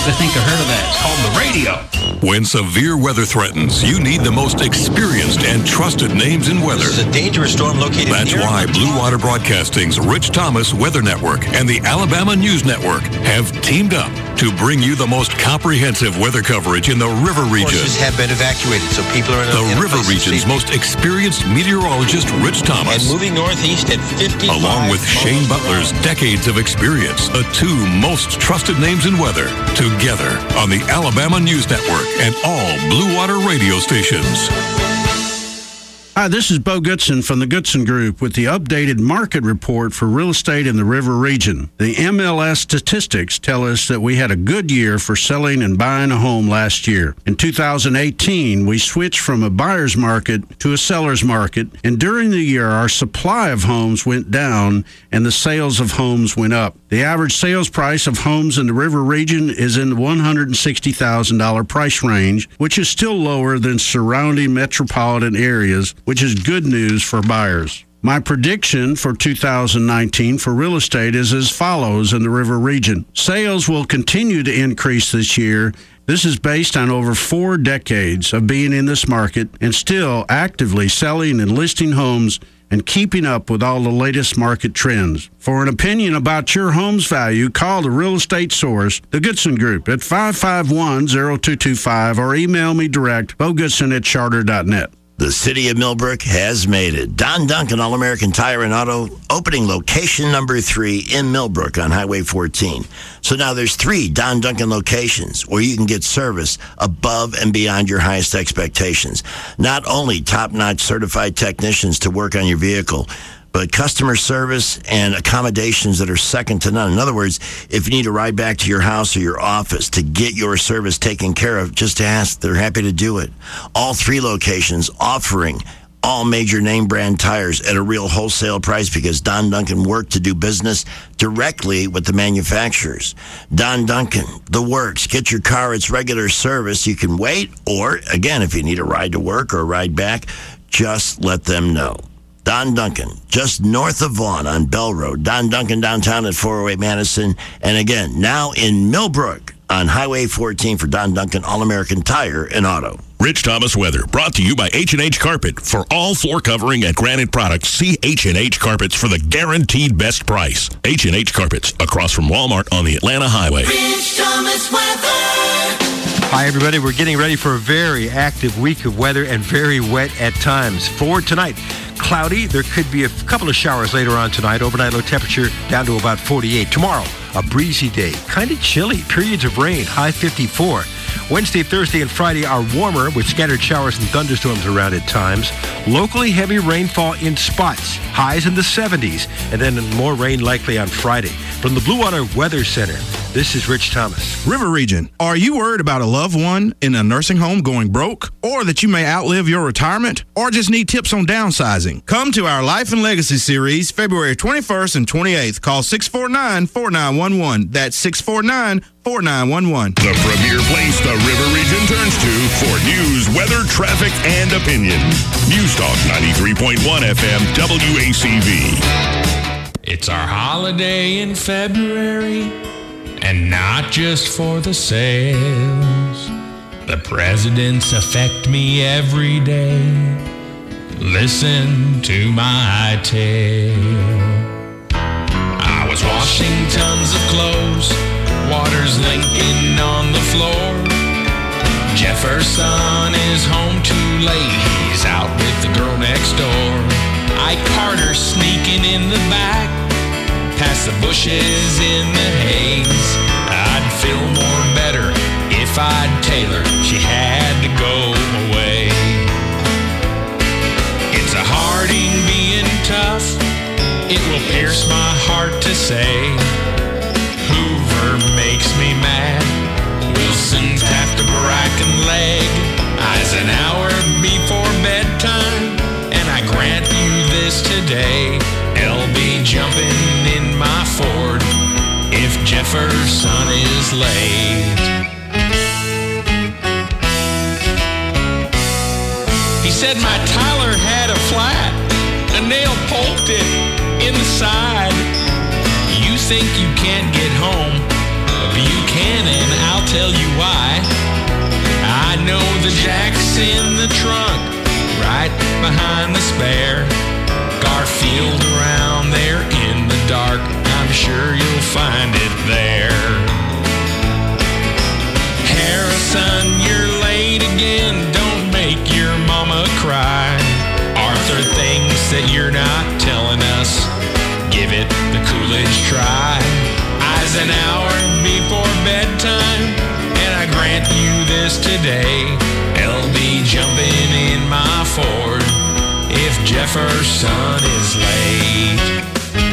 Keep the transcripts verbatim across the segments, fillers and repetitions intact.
I think I heard of that. It's called the radio. When severe weather threatens, you need the most experienced and trusted names in weather. This is a dangerous storm located That's near... why Blue Water Broadcasting's Rich Thomas Weather Network and the Alabama News Network have teamed up to bring you the most comprehensive weather coverage in the River Region. Forces have been evacuated, so people are in a, The in a River place of Region's safety. most experienced meteorologist, Rich Thomas. And moving northeast at fifty-five. Along with Shane Butler's decades of experience, the two most trusted names in weather, together on the Alabama News Network and all Blue Water radio stations. Hi, this is Bo Goodson from the Goodson Group with the updated market report for real estate in the River Region. The M L S statistics tell us that we had a good year for selling and buying a home last year. In two thousand eighteen, we switched from a buyer's market to a seller's market, and during the year, our supply of homes went down and the sales of homes went up. The average sales price of homes in the River Region is in the one hundred sixty thousand dollars price range, which is still lower than surrounding metropolitan areas, which is good news for buyers. My prediction for two thousand nineteen for real estate is as follows in the River Region. Sales will continue to increase this year. This is based on over four decades of being in this market and still actively selling and listing homes and keeping up with all the latest market trends. For an opinion about your home's value, call the Real Estate Source, the Goodson Group, at five five one, zero two two five or email me direct, bogoodson at charter dot net. The city of Millbrook has made it. Don Duncan, All-American Tire and Auto, opening location number three in Millbrook on Highway fourteen. So now there's three Don Duncan locations where you can get service above and beyond your highest expectations. Not only top-notch certified technicians to work on your vehicle, but customer service and accommodations that are second to none. In other words, if you need to ride back to your house or your office to get your service taken care of, just ask. They're happy to do it. All three locations offering all major name brand tires at a real wholesale price because Don Duncan worked to do business directly with the manufacturers. Don Duncan, the works. Get your car its regular service. You can wait, or again, if you need a ride to work or a ride back, just let them know. Don Duncan, just north of Vaughan on Bell Road. Don Duncan downtown at four oh eight Madison. And again, now in Millbrook on Highway fourteen for Don Duncan, All-American Tire and Auto. Rich Thomas Weather, brought to you by H and H Carpet. For all floor covering and granite products, see H and H Carpets for the guaranteed best price. H and H Carpets, across from Walmart on the Atlanta Highway. Rich Thomas Weather. Hi, everybody. We're getting ready for a very active week of weather and very wet at times. For tonight, cloudy. There could be a couple of showers later on tonight. Overnight low temperature down to about forty-eight. Tomorrow, a breezy day. Kind of chilly. Periods of rain. High fifty-four. Wednesday, Thursday, and Friday are warmer with scattered showers and thunderstorms around at times. Locally heavy rainfall in spots. Highs in the seventies. And then more rain likely on Friday. From the Blue Water Weather Center, this is Rich Thomas. River Region, are you worried about a loved one in a nursing home going broke? Or that you may outlive your retirement? Or just need tips on downsizing? Come to our Life and Legacy series February twenty-first and twenty-eighth. Call six four nine, four nine one one. That's six four nine, four nine one one. The premier place the River Region turns to for news, weather, traffic, and opinion. News Talk ninety-three point one F M W A C V. It's our holiday in February, and not just for the sales. The presidents affect me every day. Listen to my tale. I was washing tons of clothes, water's linking on the floor. Jefferson is home too late, he's out with the girl next door. Ike Carter sneaking in the back, past the bushes in the haze. I'd feel more better if I'd Taylor, she had to go away. It's a Harding being tough, it will pierce my heart to say. Hoover makes me mad, Wilson tapped a Bracken leg. I's an hour before bedtime, and I grant you this today. L B jumping in my Ford if Jefferson is late. He said my Tyler had a flat, a nail poked it in the side. You think you can't get home, Buchanan, I'll tell you why. I know the jack's in the trunk, right behind the spare. Garfield around there in the dark, I'm sure you'll find it there. Harrison, you're late again, don't make your mama cry. Arthur thinks that you're not telling us, give it the Coolidge try. Eisenhower before bedtime, and I grant you this today, L B jumping in my Ford if Jefferson is late.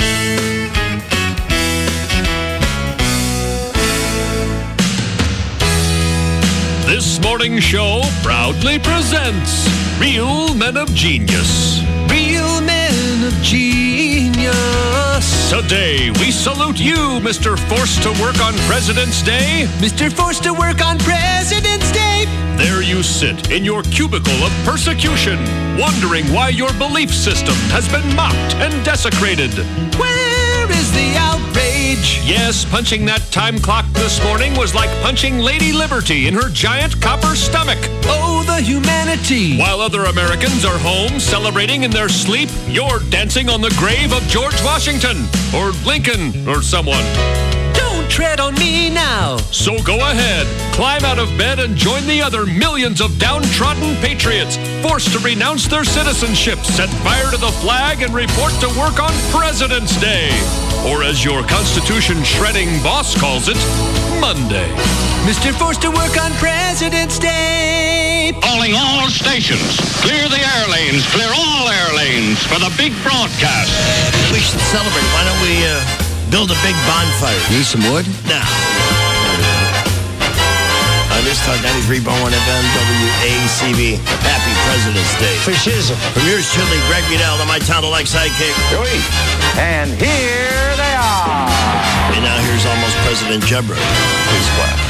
This morning show proudly presents Real Men of Genius. Real Men of Genius. Today, we salute you, Mister Forced to Work on President's Day. Mister Forced to Work on President's Day. There you sit in your cubicle of persecution, wondering why your belief system has been mocked and desecrated. Where is the outrage? Yes, punching that time clock this morning was like punching Lady Liberty in her giant copper stomach. Oh, the humanity. While other Americans are home celebrating in their sleep, you're dancing on the grave of George Washington or Lincoln or someone. Don't tread on me now. So go ahead, climb out of bed and join the other millions of downtrodden patriots forced to renounce their citizenship, set fire to the flag, and report to work on President's Day. Or as your Constitution-shredding boss calls it, Monday. Mister Forced to Work on President's Day. Calling all stations. Clear the air lanes. Clear all air lanes for the big broadcast. We should celebrate. Why don't we uh, build a big bonfire? Need some wood? Now. On this Talk ninety-three point one F M, W A C B. Happy President's Day. For shizzle. From yours truly, Greg Riedel, and my town-alike sidekick. Joey. And here they are. And now here's almost President Jebra. Please clap.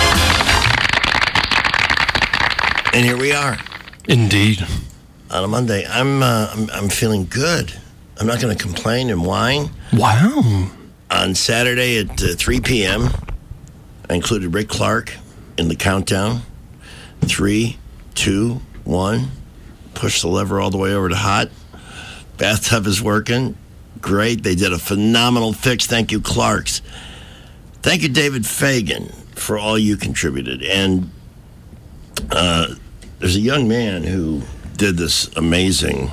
And here we are. Indeed. On a Monday. I'm, uh, I'm, I'm feeling good. I'm not going to complain and whine. Wow. On Saturday at uh, three p.m., I included Rick Clark in the countdown. Three, two, one. Push the lever all the way over to hot. Bathtub is working. Great. They did a phenomenal fix. Thank you, Clarks. Thank you, David Fagan, for all you contributed. And uh, there's a young man who did this amazing.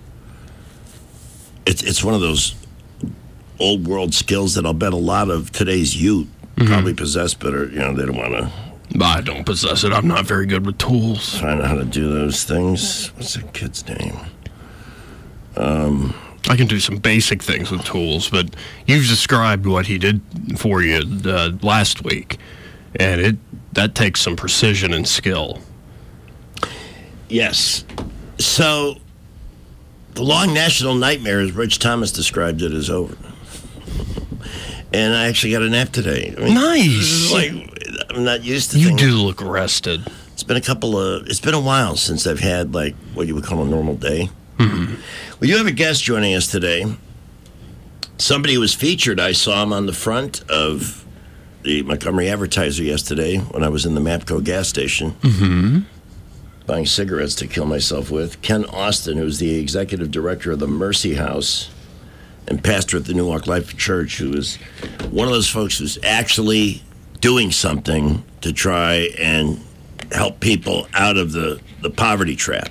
It's it's one of those old world skills that I'll bet a lot of today's youth mm-hmm. probably possess, but are, you know, they don't want to. I don't possess it. I'm not very good with tools. Find out how to do those things. What's that kid's name? Um, I can do some basic things with tools, but you've described what he did for you uh, last week, and it that takes some precision and skill. Yes. So, the long national nightmare, as Rich Thomas described it, is over. And I actually got a nap today. I mean, nice. Like, I'm not used to You things. do look rested. It's been a couple of, it's been a while since I've had, like, what you would call a normal day. Mm-hmm. We do have a guest joining us today. Somebody who was featured, I saw him on the front of the Montgomery Advertiser yesterday when I was in the Mapco gas station. Mm-hmm. Buying cigarettes to kill myself with. Ken Austin, who's the executive director of the Mercy House and pastor at the Newark Life Church, who is one of those folks who's actually doing something to try and help people out of the, the poverty trap.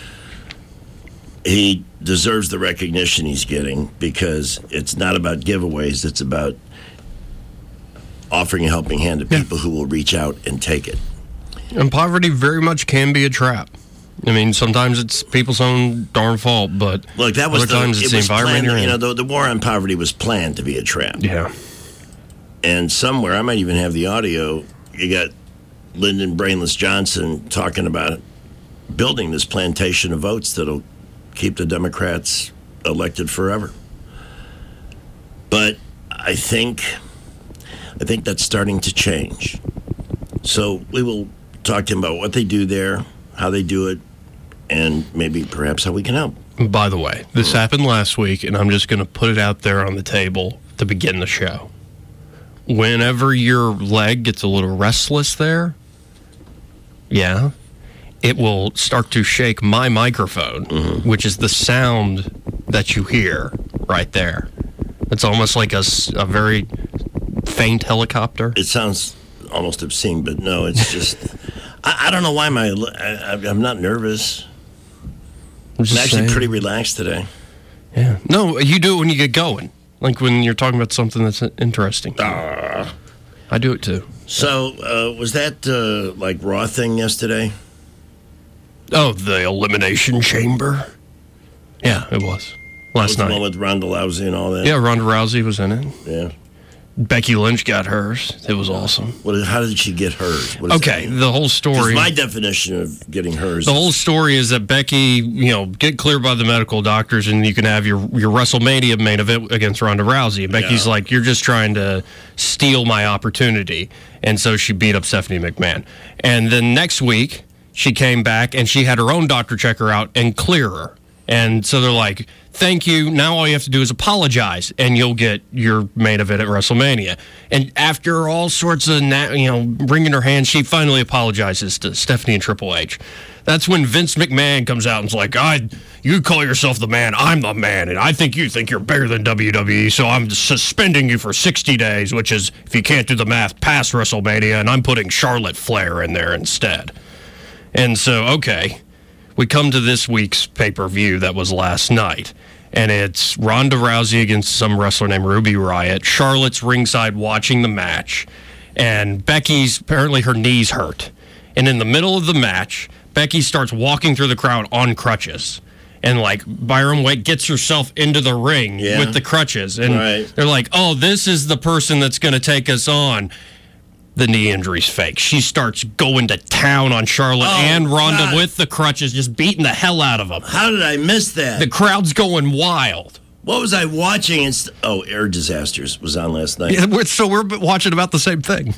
He deserves the recognition he's getting because it's not about giveaways, it's about offering a helping hand to people yeah. who will reach out and take it. And poverty very much can be a trap. I mean, sometimes it's people's own darn fault, but look, that was other the, times it's it the was environment planned, you're in. You know, the, the war on poverty was planned to be a trap. Yeah. And somewhere, I might even have the audio, you got Lyndon Brainless Johnson talking about building this plantation of votes that'll keep the Democrats elected forever. But I think, I think that's starting to change. So we will talk to him about what they do there, how they do it, and maybe perhaps how we can help. By the way, this happened last week, and I'm just going to put it out there on the table to begin the show. whenever your leg gets a little restless there, yeah, it will start to shake my microphone, mm-hmm. which is the sound that you hear right there. It's almost like a, a very faint helicopter. It sounds almost obscene, but no, it's just... I, I don't know why my... I, I'm not nervous. I'm, I'm actually saying. pretty relaxed today. Yeah. No, you do it when you get going. Like when you're talking about something that's interesting. Uh, I do it too. So, uh, was that uh, like Raw thing yesterday? Oh, the Elimination Chamber? Yeah, it was. Last was night. The one with Ronda Rousey and all that? Yeah, Ronda Rousey was in it. Yeah. Becky Lynch got hers. It was awesome. What, how did she get hers? Okay, the whole story. My definition of getting hers. The whole story is that Becky, you know, get cleared by the medical doctors, and you can have your your WrestleMania main event against Ronda Rousey. And Becky's yeah. like, "You're just trying to steal my opportunity," and so she beat up Stephanie McMahon. And then next week, she came back and she had her own doctor check her out and clear her. And so they're like, thank you. Now all you have to do is apologize, and you'll get your main event at WrestleMania. And after all sorts of, you know, wringing her hands, she finally apologizes to Stephanie and Triple H. That's when Vince McMahon comes out and is like, I, you call yourself the man, I'm the man, and I think you think you're bigger than W W E, so I'm suspending you for sixty days, which is, if you can't do the math, past WrestleMania, and I'm putting Charlotte Flair in there instead. And so, okay. We come to this week's pay-per-view that was last night, and it's Ronda Rousey against some wrestler named Ruby Riott. Charlotte's ringside watching the match, and Becky's, apparently her knees hurt. And in the middle of the match, Becky starts walking through the crowd on crutches. And, like, Byron White gets herself into the ring yeah. with the crutches. And right. they're like, oh, this is the person that's going to take us on. The knee injury's fake. She starts going to town on Charlotte oh, and Ronda God. with the crutches, just beating the hell out of them. How did I miss that? The crowd's going wild. What was I watching? Inst- oh, Air Disasters was on last night. Yeah, we're, so we're watching about the same thing.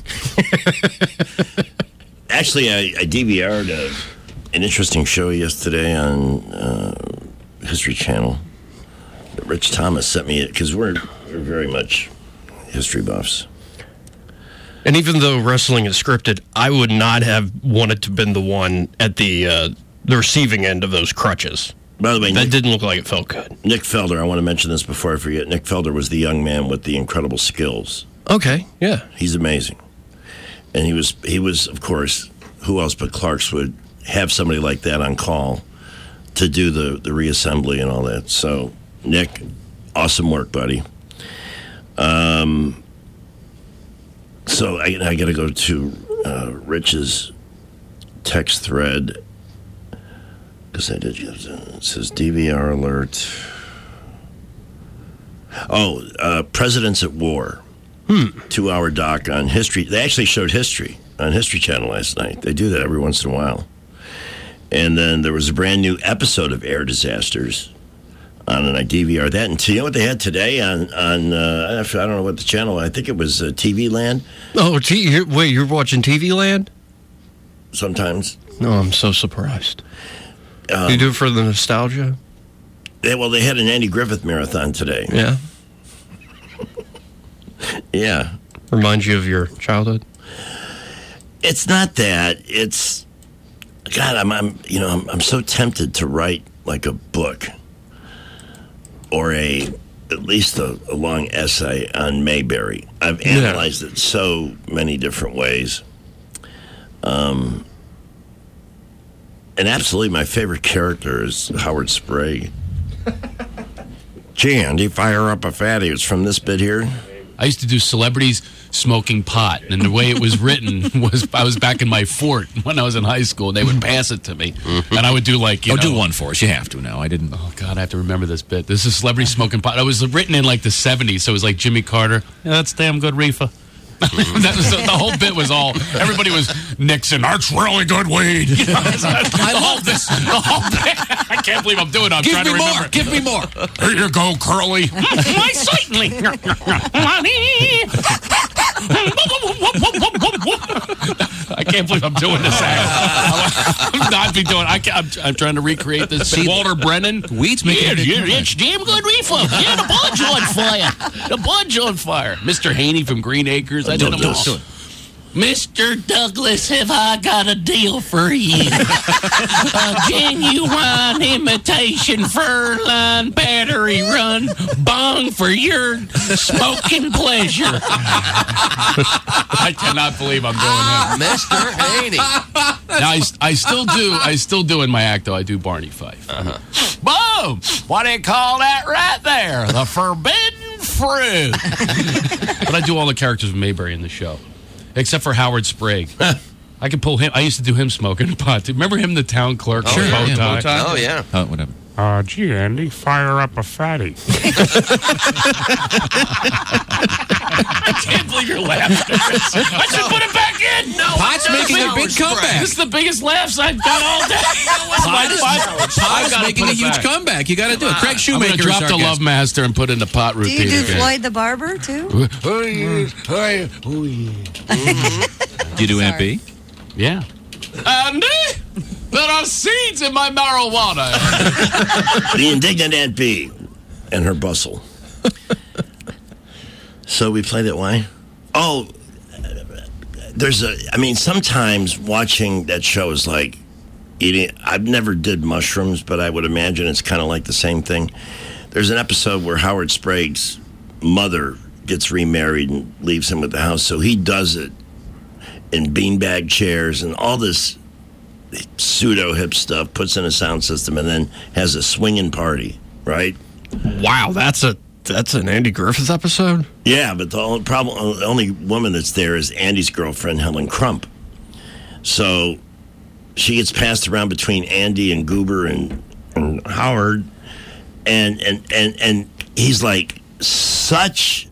Actually, I, I D V R'd a, an interesting show yesterday on uh, History Channel. Rich Thomas sent me it, because we're, we're very much history buffs. And even though wrestling is scripted, I would not have wanted to have been the one at the uh, the receiving end of those crutches. By the way, that Nick, didn't look like it felt good. Nick Felder, I want to mention this before I forget. Nick Felder was the young man with the incredible skills. Okay, yeah. He's amazing. And he was, he was, of course, who else but Clark's would have somebody like that on call to do the, the reassembly and all that. So, Nick, awesome work, buddy. Um... So I, I got to go to uh, Rich's text thread, because I did. It says D V R alert. Oh, uh, Presidents at War, hmm. two-hour doc on history. They actually showed history on History Channel last night. They do that every once in a while. And then there was a brand new episode of Air Disasters on, and I D V R that. And you know what they had today on, on uh, I don't know what the channel, I think it was uh, T V Land. Oh, T- wait, you're watching T V Land? Sometimes. No, I'm so surprised. Um, you do it for the nostalgia? They, well, they had an Andy Griffith marathon today. Yeah? Yeah. Reminds you of your childhood? It's not that. It's, God, I'm, I'm you know, I'm, I'm so tempted to write like a book. Or a, at least a, a long essay on Mayberry. I've analyzed yeah. it so many different ways. Um, and absolutely my favorite character is Howard Sprague. Gee, Andy, fire up a fatty. It's from this bit here. I used to do celebrities smoking pot, and the way it was written was I was back in my fort when I was in high school, and they would pass it to me, and I would do like, you oh, know. do one for us. You have to now. I didn't. Oh, God, I have to remember this bit. This is celebrity smoking pot. It was written in like the seventies, so it was like Jimmy Carter. Yeah, that's damn good reefer. that was, the whole bit was all, everybody was Nixon, that's really good weed. You know, I love this. The whole bit. I can't believe I'm doing it. I'm Give trying me to remember. More. Give me more. Here you go, Curly. Why, certainly. I can't can't believe I'm doing this act. I'm not be doing. I can't, I'm, I'm trying to recreate this. See, Walter Brennan. Weeds making yeah, a good yeah, comeback. it's damn good reefer. Yeah, the bud's on fire. The bud's on fire. Mister Haney from Green Acres. I did them all. Mister Douglas, have I got a deal for you? A genuine imitation furline battery run bong for your smoking pleasure. I cannot believe I'm doing that. Mister Haney. Now, I, I still do, I still do in my act, though, I do Barney Fife. Uh-huh. Boom! What do you call that right there? The forbidden fruit. But I do all the characters of Mayberry in the show. Except for Howard Sprague. I could pull him. I used to do him smoking pot. Too. Remember him, the town clerk? Oh, with yeah, bow yeah, tie? bow tie. Oh, yeah. Oh, whatever. Uh, gee, Andy, fire up a fatty. I can't believe you're laughing at this. I should put it back in. No, Pot's making a big comeback. This is the biggest laughs I've got all day. Pot is, Pot is making a huge back. comeback. You got to do it. Craig Shoemaker. I'm going to drop is our the guest. Love Master and put in the pot Do routine you do again. Floyd the Barber, too? Oh, yeah. Oh, yeah. Oh, yeah. Do you do Aunt B? Yeah. Andy, there are seeds in my marijuana. The indignant Aunt B and her bustle. So we played it. Why? Oh, there's a. I mean, sometimes watching that show is like eating. I've never did mushrooms, but I would imagine it's kind of like the same thing. There's an episode where Howard Sprague's mother gets remarried and leaves him with the house, so he does it in beanbag chairs and all this pseudo hip stuff, puts in a sound system, and then has a swinging party, right? Wow, that's a that's an Andy Griffith episode? Yeah, but the only problem, the only woman that's there is Andy's girlfriend, Helen Crump. So she gets passed around between Andy and Goober and, and Howard, and, and and and he's like such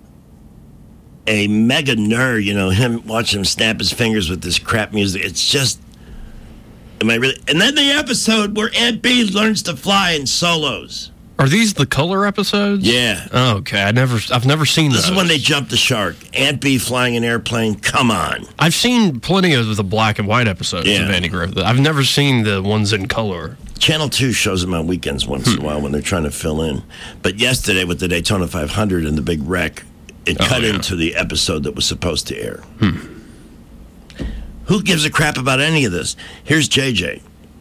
a mega nerd, you know, him watching him snap his fingers with this crap music. It's just, am I really? And then the episode where Aunt B learns to fly in solos. Are these the color episodes? Yeah. Oh, okay, I never, I've never seen This those. is when they jump the shark. Aunt B flying an airplane. Come on. I've seen plenty of the black and white episodes Yeah. of Andy Griffith. I've never seen the ones in color. Channel two shows them on weekends once in a while when they're trying to fill in. But yesterday with the Daytona five hundred and the big wreck, it Oh, cut yeah. into the episode that was supposed to air. Who gives a crap about any of this? Here's J J.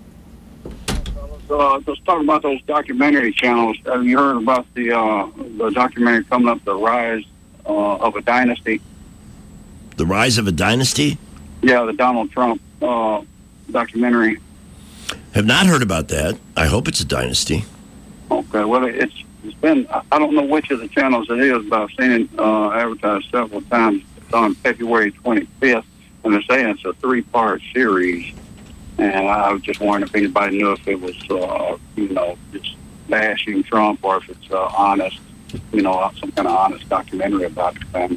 Uh, let's talk about those documentary channels. Have you heard about the uh, the documentary coming up, The Rise uh, of a Dynasty? The Rise of a Dynasty? Yeah, the Donald Trump uh, documentary. Have not heard about that. I hope it's a dynasty. Okay, well, it's it's been, I don't know which of the channels it is, but I've seen it uh, advertised several times. It's on February twenty-fifth, and they're saying it's a three-part series. And I was just wondering if anybody knew if it was, uh, you know, just bashing Trump or if it's uh, honest, you know, some kind of honest documentary about the family.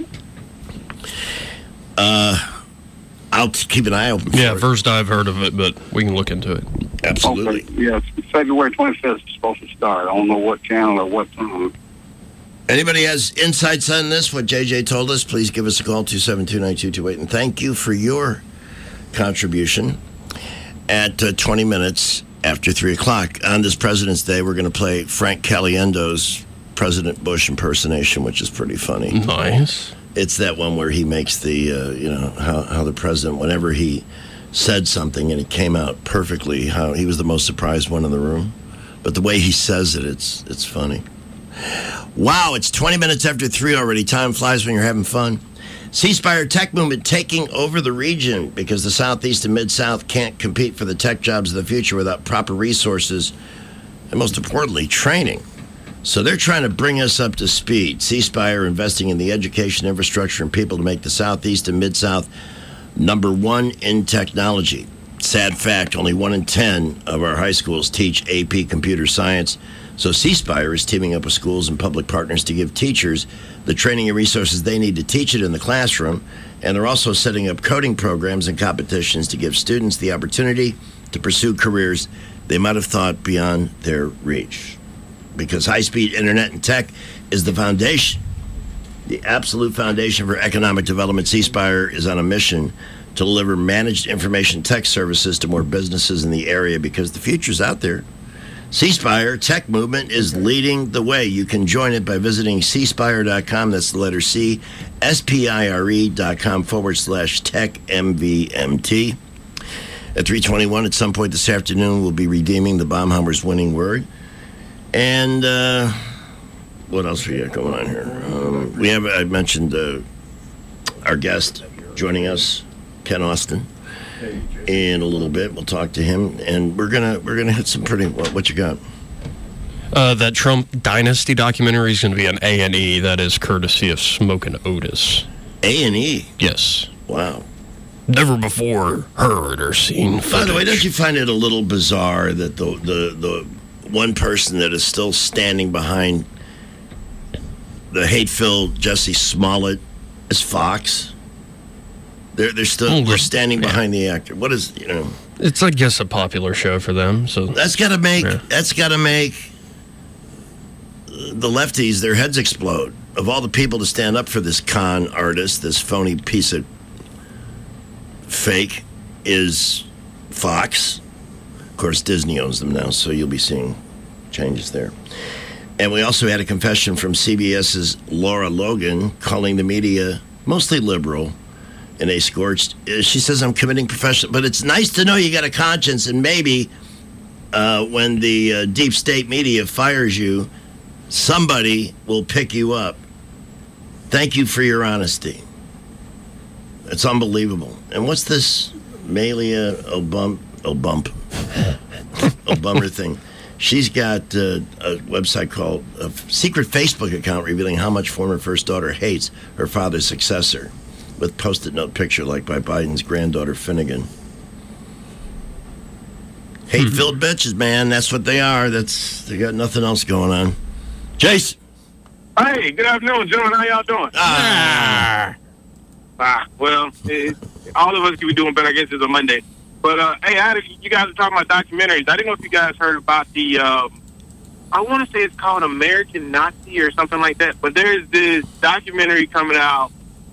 Uh, I'll t- keep an eye open for Yeah, it. first I've heard of it, but we can look into it. Absolutely. Okay. Yeah, it's February twenty-fifth is supposed to start. I don't know what channel or what time. Anybody has insights on this, what J J told us, please give us a call, two seven two, nine two two eight. And thank you for your contribution. At uh, twenty minutes after three o'clock on this President's Day, we're going to play Frank Caliendo's President Bush impersonation, which is pretty funny. Nice. It's that one where he makes the, uh, you know, how, how the president, whenever he said something and it came out perfectly, how he was the most surprised one in the room. But the way he says it, it's it's funny. Wow, it's twenty minutes after three already. Time flies when you're having fun. C Spire Tech Movement taking over the region because the Southeast and Mid-South can't compete for the tech jobs of the future without proper resources and, most importantly, training. So they're trying to bring us up to speed. C Spire investing in the education infrastructure and people to make the Southeast and Mid-South number one in technology. Sad fact, only one in ten of our high schools teach A P computer science. So C Spire is teaming up with schools and public partners to give teachers the training and resources they need to teach it in the classroom. And they're also setting up coding programs and competitions to give students the opportunity to pursue careers they might have thought beyond their reach. Because high-speed internet and tech is the foundation, the absolute foundation for economic development. C Spire is on a mission to deliver managed information tech services to more businesses in the area because the future's out there. C-Spire Tech Movement is leading the way. You can join it by visiting c spire dot com. That's the letter C, S P I R E dot com forward slash tech M V M T. At three twenty-one, at some point this afternoon, we'll be redeeming the Baumhammer's winning word. And uh, what else we got going on here? Um, we have, I mentioned uh, our guest joining us, Ken Austin. In a little bit, we'll talk to him, and we're gonna we're gonna hit some pretty. What, what you got? Uh, that Trump Dynasty documentary is going to be on A and E. That is courtesy of Smoke and Otis. A and E. Yes. Wow. Never before heard or seen footage. By the way, don't you find it a little bizarre that the the the one person that is still standing behind the hate-filled Jesse Smollett is Fox? They're they're still oh, they're standing yeah. behind the actor. What is you know? It's I guess a popular show for them. So that's got to make yeah. that's got to make the lefties their heads explode. Of all the people to stand up for this con artist, this phony piece of fake, is Fox. Of course, Disney owns them now, so you'll be seeing changes there. And we also had a confession from CBS's Laura Logan calling the media mostly liberal. And they scorched. She says, I'm committing professional. But it's nice to know you got a conscience, and maybe uh, when the uh, deep state media fires you, somebody will pick you up. Thank you for your honesty. It's unbelievable. And what's this Malia Obum, Obump, Obummer thing? She's got uh, a website called a secret Facebook account revealing how much former first daughter hates her father's successor, with post-it note picture like by Biden's granddaughter Finnegan. Hate-filled bitches, man. That's what they are. That's they got nothing else going on. Jason. Hey, good afternoon, gentlemen. How y'all doing? Ah. Ah, well, it, all of us could be doing better, I guess, it's a Monday. But, uh, hey, I had a, you guys are talking about documentaries. I didn't know if you guys heard about the, um, I want to say it's called American Nazi or something like that. But there's this documentary coming out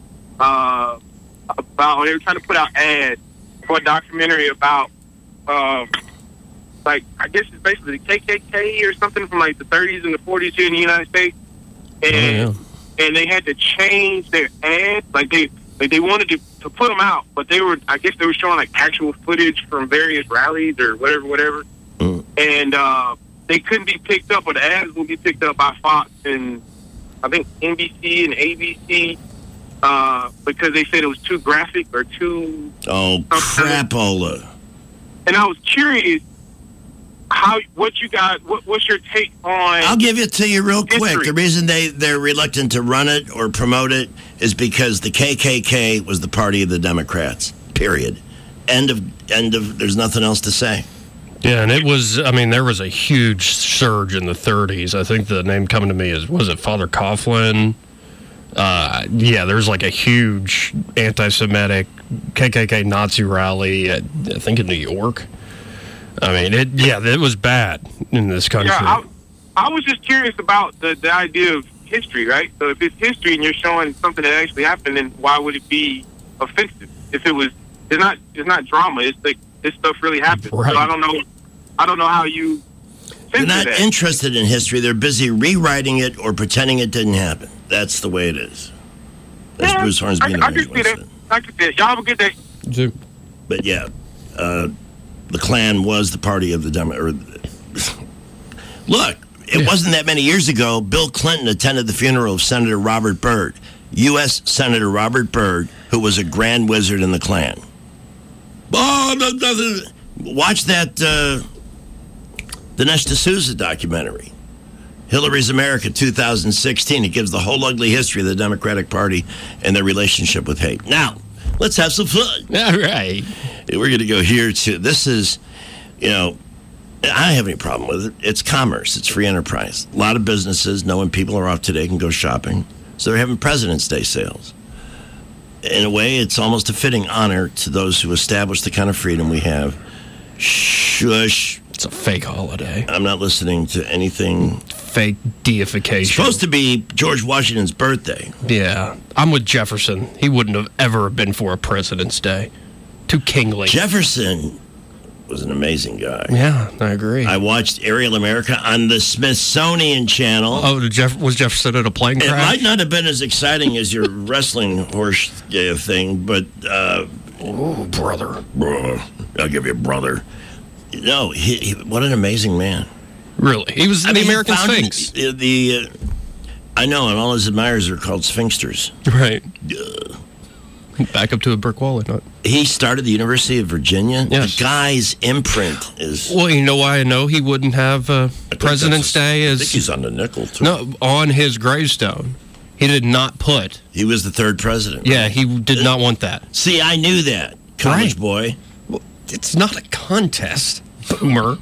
Uh, about they were trying to put out ads for a documentary about, um, like I guess it's basically the K K K or something from like the thirties and the forties here in the United States, and oh, yeah. and they had to change their ads. Like they like they wanted to, to put them out, but they were I guess they were showing like actual footage from various rallies or whatever, whatever, mm. and uh, they couldn't be picked up, or the ads would be picked up by Fox and I think N B C and A B C. Uh, because they said it was too graphic or too... Oh, crapola. And I was curious how, what you got, what, what's your take on... I'll give it to you real history. quick. The reason they, they're reluctant to run it or promote it is because the K K K was the party of the Democrats, period. End of, end of, there's nothing else to say. Yeah, and it was, I mean, there was a huge surge in the thirties. I think the name coming to me is, was it Father Coughlin? Uh, yeah, there's like a huge anti-Semitic K K K Nazi rally, at, I think in New York. I mean, it yeah, it was bad in this country. Yeah, I, I was just curious about the, the idea of history, right? So if it's history and you're showing something that actually happened, then why would it be offensive? If it was, it's not, it's not drama. It's like this stuff really happened. Right. So I don't know, I don't know how you. They're not that. interested in history. They're busy rewriting it or pretending it didn't happen. That's the way it is. That's yeah, Bruce Hornsby. I, I can see that. I can see it. Y'all have a good day. Too. But yeah, uh, the Klan was the party of the Demo. Or, look, it yeah. wasn't that many years ago. Bill Clinton attended the funeral of Senator Robert Byrd, U S Senator Robert Byrd, who was a grand wizard in the Klan. Oh, no, no, watch that uh, Dinesh D'Souza documentary. Hillary's America two thousand sixteen. It gives the whole ugly history of the Democratic Party and their relationship with hate. Now, let's have some fun. All right. We're going to go here to, this is, you know, I don't have any problem with it. It's commerce. It's free enterprise. A lot of businesses, knowing people are off today, can go shopping. So they're having President's Day sales. In a way, it's almost a fitting honor to those who establish the kind of freedom we have. Shush. It's a fake holiday. I'm not listening to anything. Fake deification. It's supposed to be George Washington's birthday. Yeah. I'm with Jefferson. He wouldn't have ever been for a President's Day. Too kingly. Jefferson was an amazing guy. Yeah, I agree. I watched Aerial America on the Smithsonian Channel. Oh, did Jeff, was Jefferson at a plane It crash? might not have been as exciting as your wrestling horse uh, thing, but... Uh, oh, brother. Bro, I'll give you a brother. No, he, he, what an amazing man. Really? He was I the mean, he American founded Sphinx. The, the uh, I know, and all his admirers are called Sphinxters. Right. Uh, Back up to a brick wall. Not. He started the University of Virginia. Yes. The guy's imprint is... Well, you know why I know he wouldn't have uh, President's Day I as... think he's on the nickel, too. No, on his gravestone. He did not put... He was the third president. Yeah, he did not want that. See, I knew that, college Right. boy. Well, it's not a contest, boomer.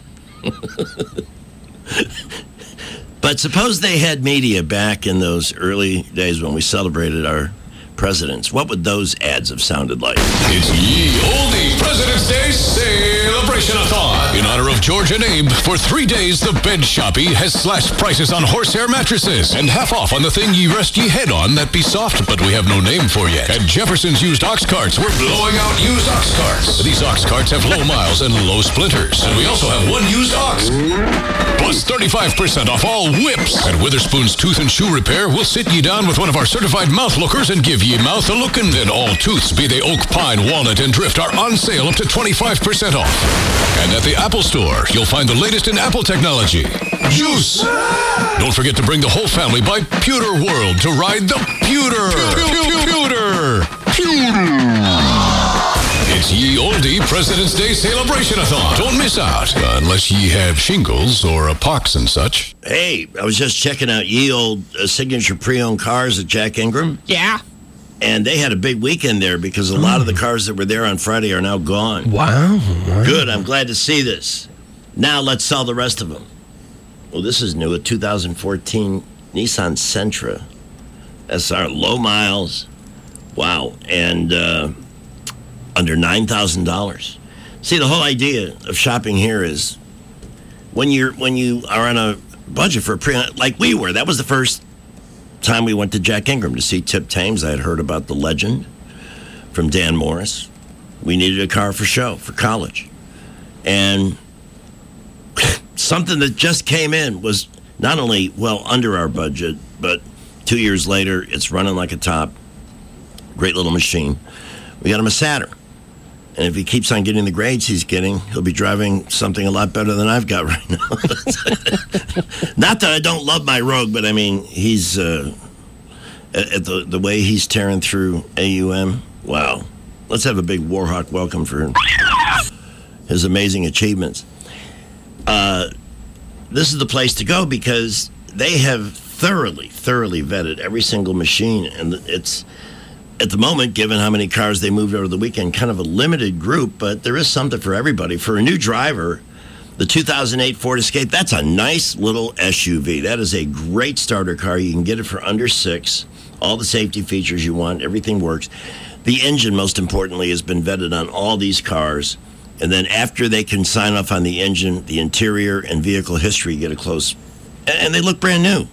But suppose they had media back in those early days when we celebrated our presidents. What would those ads have sounded like? It's Ye Olde President's Day Celebration-a-thon. In honor of George and Abe, for three days, the Bed Shoppy has slashed prices on horsehair mattresses and half off on the thing ye rest ye head on that be soft, but we have no name for yet. At Jefferson's Used Ox Carts, we're blowing out used ox carts. These ox carts have low miles and low splinters. And we also have one used ox. Plus thirty-five percent off all whips. At Witherspoon's Tooth and Shoe Repair, we'll sit ye down with one of our certified mouth lookers and give ye mouth a lookin'. Then all tooths, be they oak, pine, walnut, and drift, are on sale up to twenty-five percent off. And at the Apple Store, you'll find the latest in Apple technology. Juice! Don't forget to bring the whole family by Pewter World to ride the Pewter! Pewter! Pewter! It's Ye Olde President's Day Celebration-a-thon. Don't miss out, unless ye have shingles or a pox and such. Hey, I was just checking out Ye Old uh, Signature Pre-Owned Cars at Jack Ingram. Yeah. And they had a big weekend there because a lot of the cars that were there on Friday are now gone. Wow. Good, I'm glad to see this. Now let's sell the rest of them. Well, this is new, a two thousand fourteen Nissan Sentra. That's our low miles. Wow. And uh, under nine thousand dollars. See, the whole idea of shopping here is when you're when you are on a budget for a pre, like we were, that was the first time we went to Jack Ingram to see Tip Thames. I had heard about the legend from Dan Morris. We needed a car for show, for college. And something that just came in was not only well under our budget, but two years later, it's running like a top. Great little machine. We got him a Saturn. And if he keeps on getting the grades he's getting, he'll be driving something a lot better than I've got right now. Not that I don't love my Rogue, but I mean, he's, uh, at the, the way he's tearing through A U M, wow. Let's have a big Warhawk welcome for him. His amazing achievements. Uh, this is the place to go because they have thoroughly, thoroughly vetted every single machine. And it's... At the moment, given how many cars they moved over the weekend, kind of a limited group, but there is something for everybody. For a new driver, the two thousand eight Ford Escape, that's a nice little S U V. That is a great starter car. You can get it for under six. All the safety features you want, everything works. The engine, most importantly, has been vetted on all these cars. And then after they can sign off on the engine, the interior and vehicle history get a close, and they look brand new.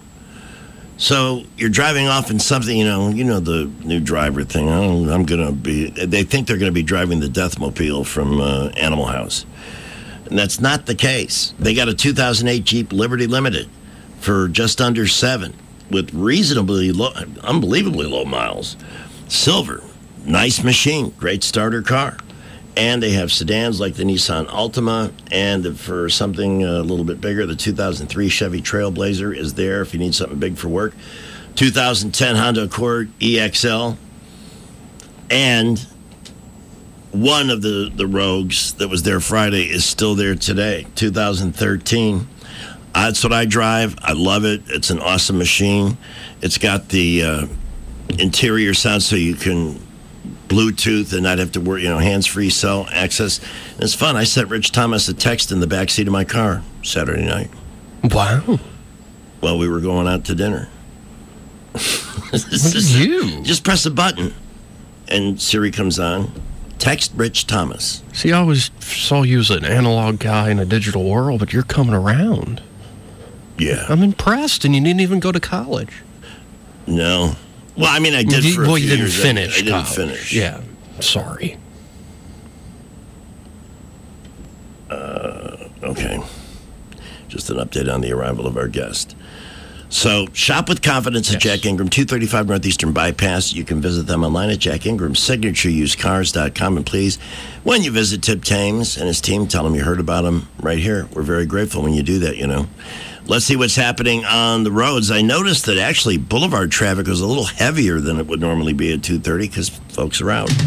So you're driving off in something, you know, you know the new driver thing. Oh, I'm going to be, they think they're going to be driving the Deathmobile from uh, Animal House. And that's not the case. They got a two thousand eight Jeep Liberty Limited for just under seven with reasonably low, unbelievably low miles. Silver, nice machine, great starter car. And they have sedans like the Nissan Altima, and for something a little bit bigger, the two thousand three Chevy Trailblazer is there if you need something big for work. two thousand ten Honda Accord E X L, and one of the, the Rogues that was there Friday is still there today, two thousand thirteen. That's what I drive. I love it. It's an awesome machine. It's got the uh, interior sound so you can Bluetooth and not have to worry, you know, hands-free cell access. And it's fun. I sent Rich Thomas a text in the back seat of my car Saturday night. Wow. While we were going out to dinner. Look at you. Just press a button and Siri comes on. Text Rich Thomas. See, I always saw you as an analog guy in a digital world, but you're coming around. Yeah. I'm impressed, and you didn't even go to college. No. Well, I mean, I did you, for a well, few you didn't years. finish. I, I didn't college. finish. Yeah. Sorry. Okay. Just an update on the arrival of our guest. So, shop with confidence at yes. Jack Ingram, two thirty-five Northeastern Bypass. You can visit them online at jack ingram signature used cars dot com. And please, when you visit Tip Thames and his team, tell them you heard about him right here. We're very grateful when you do that, you know. Let's see what's happening on the roads. I noticed that actually Boulevard traffic was a little heavier than it would normally be at two thirty because folks are out.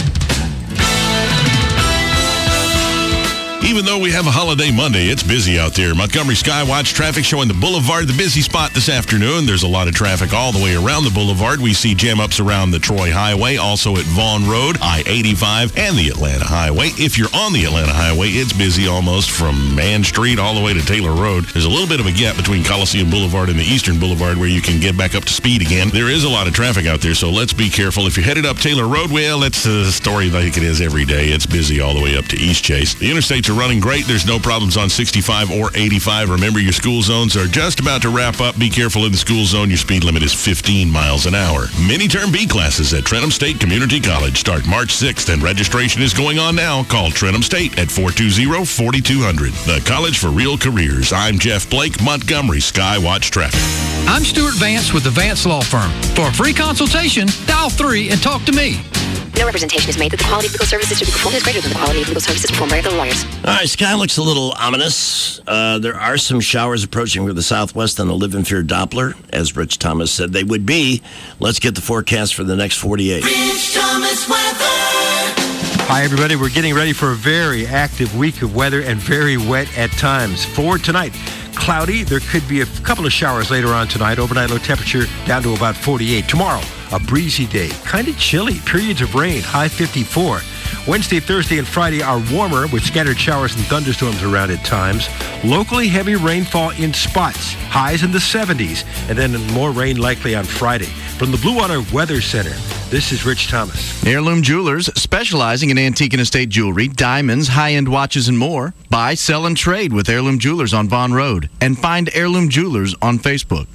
Even though we have a holiday Monday, it's busy out there. Montgomery Skywatch traffic showing the Boulevard, the busy spot this afternoon. There's a lot of traffic all the way around the Boulevard. We see jam-ups around the Troy Highway, also at Vaughn Road, I eighty-five, and the Atlanta Highway. If you're on the Atlanta Highway, it's busy almost from Mann Street all the way to Taylor Road. There's a little bit of a gap between Coliseum Boulevard and the Eastern Boulevard where you can get back up to speed again. There is a lot of traffic out there, so let's be careful. If you're headed up Taylor Road, well, that's a story like it is every day. It's busy all the way up to East Chase. The interstates are running great. There's no problems on sixty-five or eighty-five. Remember, your school zones are just about to wrap up. Be careful in the school zone. Your speed limit is fifteen miles an hour. Mini-term B classes at Trenton State Community College start March sixth, and registration is going on now. Call Trenton State at four two zero, four two zero zero. The College for Real Careers. I'm Jeff Blake, Montgomery Skywatch Traffic. I'm Stuart Vance with the Vance Law Firm. For a free consultation, dial three and talk to me. No representation is made that the quality of legal services to be performed is greater than the quality of legal services performed by other lawyers. All right, sky looks a little ominous. Uh, there are some showers approaching from the southwest on the Live in Fear Doppler, as Rich Thomas said they would be. Let's get the forecast for the next forty-eight. Rich Thomas weather. Hi, everybody. We're getting ready for a very active week of weather and very wet at times. For tonight, cloudy. There could be a couple of showers later on tonight. Overnight low temperature down to about forty-eight. Tomorrow, a breezy day. Kind of chilly. Periods of rain. High fifty-four. Wednesday, Thursday, and Friday are warmer with scattered showers and thunderstorms around at times. Locally heavy rainfall in spots. Highs in the seventies. And then more rain likely on Friday. From the Blue Water Weather Center, this is Rich Thomas. Heirloom Jewelers, specializing in antique and estate jewelry, diamonds, high-end watches, and more. Buy, sell, and trade with Heirloom Jewelers on Vaughn Road. And find Heirloom Jewelers on Facebook.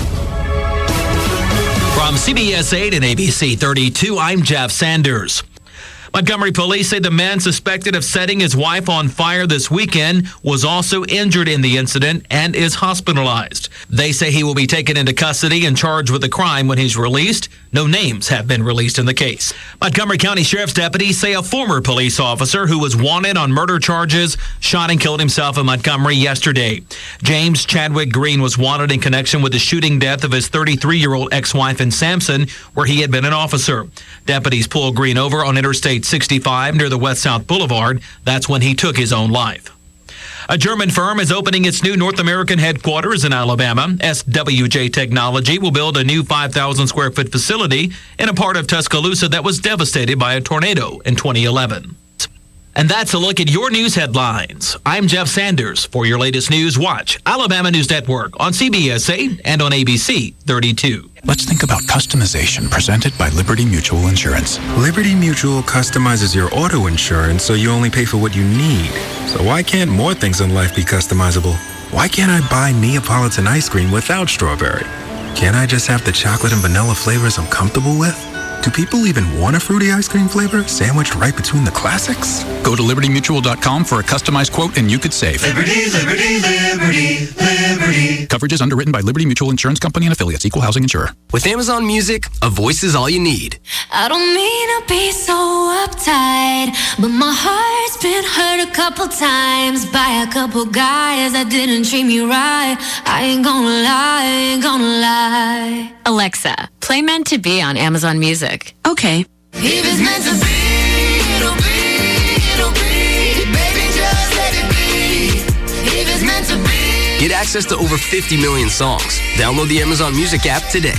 From C B S eight and A B C thirty-two, I'm Jeff Sanders. Montgomery police say the man suspected of setting his wife on fire this weekend was also injured in the incident and is hospitalized. They say he will be taken into custody and charged with the crime when he's released. No names have been released in the case. Montgomery County Sheriff's deputies say a former police officer who was wanted on murder charges shot and killed himself in Montgomery yesterday. James Chadwick Green was wanted in connection with the shooting death of his thirty-three-year-old ex-wife in Sampson, where he had been an officer. Deputies pulled Green over on Interstate sixty-five near the West-South Boulevard. That's when he took his own life. A German firm is opening its new North American headquarters in Alabama. S W J Technology will build a new five thousand square foot facility in a part of Tuscaloosa that was devastated by a tornado in twenty eleven. And that's a look at your news headlines. I'm Jeff Sanders. For your latest news, watch Alabama News Network on C B S eight and on A B C thirty-two. Let's think about customization presented by Liberty Mutual Insurance. Liberty Mutual customizes your auto insurance so you only pay for what you need. So why can't more things in life be customizable? Why can't I buy Neapolitan ice cream without strawberry? Can't I just have the chocolate and vanilla flavors I'm comfortable with? Do people even want a fruity ice cream flavor sandwiched right between the classics? Go to liberty mutual dot com for a customized quote and you could save. Liberty, liberty, liberty, liberty. Coverage is underwritten by Liberty Mutual Insurance Company and affiliates. Equal housing insurer. With Amazon Music, a voice is all you need. I don't mean to be so uptight, but my heart's been hurt a couple times by a couple guys that didn't treat me right. I ain't gonna lie, I ain't gonna lie. Alexa, play Meant to Be on Amazon Music. Okay. If it's meant to be, it'll be, it'll be. Baby, just let it be. If it's meant to be. Get access to over fifty million songs. Download the Amazon Music app today.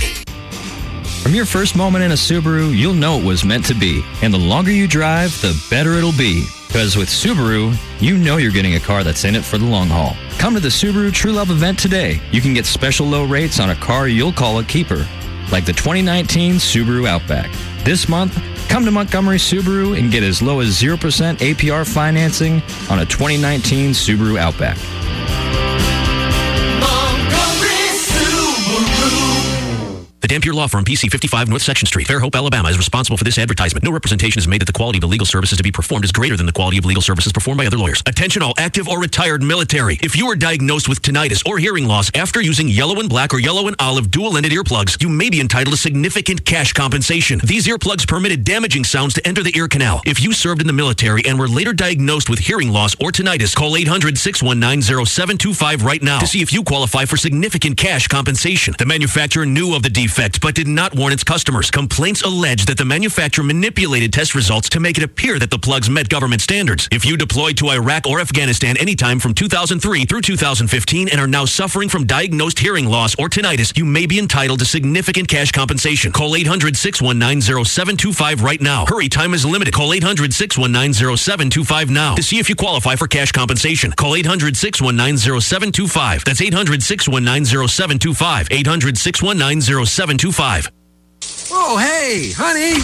From your first moment in a Subaru, you'll know it was meant to be. And the longer you drive, the better it'll be. Because with Subaru, you know you're getting a car that's in it for the long haul. Come to the Subaru True Love event today. You can get special low rates on a car you'll call a keeper, like the twenty nineteen Subaru Outback. This month, come to Montgomery Subaru and get as low as zero percent A P R financing on a twenty nineteen Subaru Outback. Montgomery Subaru. The Dampier Law Firm, P C fifty-five North Section Street, Fairhope, Alabama, is responsible for this advertisement. No representation is made that the quality of the legal services to be performed is greater than the quality of legal services performed by other lawyers. Attention all active or retired military. If you are diagnosed with tinnitus or hearing loss after using yellow and black or yellow and olive dual-ended earplugs, you may be entitled to significant cash compensation. These earplugs permitted damaging sounds to enter the ear canal. If you served in the military and were later diagnosed with hearing loss or tinnitus, call eight hundred, six one nine, zero seven two five right now to see if you qualify for significant cash compensation. The manufacturer knew of the defect but did not warn its customers. Complaints allege that the manufacturer manipulated test results to make it appear that the plugs met government standards. If you deployed to Iraq or Afghanistan anytime from two thousand three through two thousand fifteen and are now suffering from diagnosed hearing loss or tinnitus, you may be entitled to significant cash compensation. Call eight hundred, six one nine, zero seven two five right now. Hurry, time is limited. Call eight hundred, six one nine, zero seven two five now to see if you qualify for cash compensation. Call eight hundred, six one nine, zero seven two five. That's eight hundred, six one nine, zero seven two five. eight hundred, six one nine, zero seven two five. Oh, hey, honey.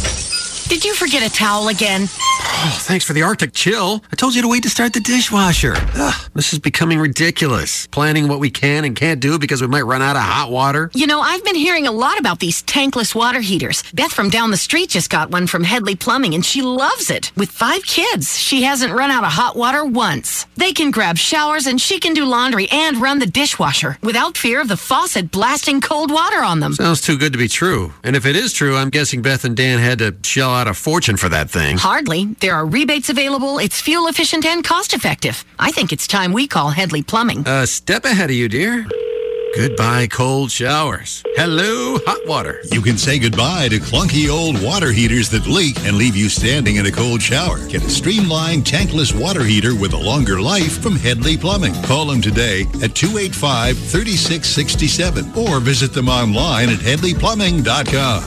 Did you forget a towel again? Oh, thanks for the Arctic chill. I told you to wait to start the dishwasher. Ugh, this is becoming ridiculous. Planning what we can and can't do because we might run out of hot water. You know, I've been hearing a lot about these tankless water heaters. Beth from down the street just got one from Headley Plumbing, and she loves it. With five kids, she hasn't run out of hot water once. They can grab showers, and she can do laundry and run the dishwasher without fear of the faucet blasting cold water on them. Sounds too good to be true. And if it is true, I'm guessing Beth and Dan had to shell out a fortune for that thing. Hardly. There are rebates available. It's fuel efficient and cost effective. I think it's time we call Headley Plumbing. A step ahead of you, dear. Goodbye, cold showers. Hello, hot water. You can say goodbye to clunky old water heaters that leak and leave you standing in a cold shower. Get a streamlined tankless water heater with a longer life from Headley Plumbing. Call them today at two eight five, three six six seven or visit them online at headley plumbing dot com.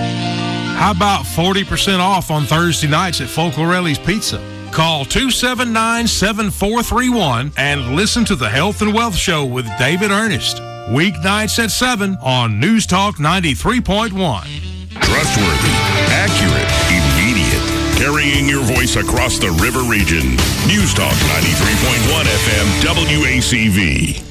How about forty percent off on Thursday nights at Folklorelli's Pizza? Call two seven nine, seven four three one and listen to the Health and Wealth Show with David Ernest. Weeknights at seven on News Talk ninety-three point one. Trustworthy, accurate, immediate. Carrying your voice across the river region. News Talk ninety-three point one F M W A C V.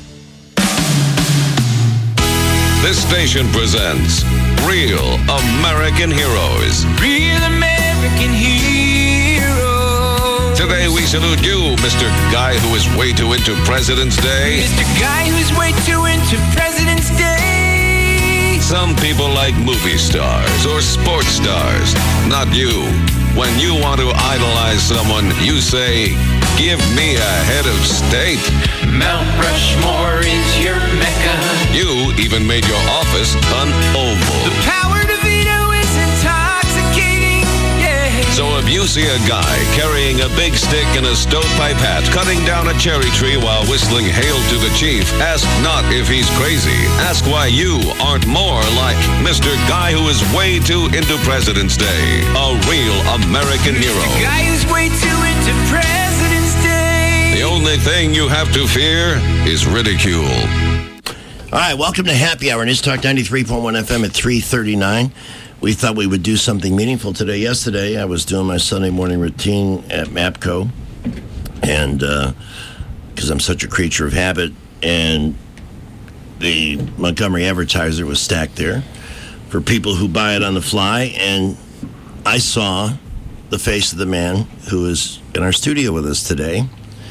This station presents Real American Heroes. Real American hero. Today we salute you, Mister Guy who is way too into President's Day. Mister Guy who's way too into President's Day. Some people like movie stars or sports stars. Not you. When you want to idolize someone, you say, give me a head of state. Mount Rushmore is your mecca. You even made your office an oval. The power to veto is intoxicating, yeah. So if you see a guy carrying a big stick and a stovepipe hat, cutting down a cherry tree while whistling Hail to the Chief, ask not if he's crazy. Ask why you aren't more like Mister Guy who is way too into President's Day. A real American hero. Mister Guy who's way too into President's Day. The only thing you have to fear is ridicule. All right, welcome to Happy Hour, News Talk ninety-three point one F M at three thirty-nine. We thought we would do something meaningful today. Yesterday, I was doing my Sunday morning routine at MAPCO, and because uh, I'm such a creature of habit, and the Montgomery Advertiser was stacked there for people who buy it on the fly, and I saw the face of the man who is in our studio with us today.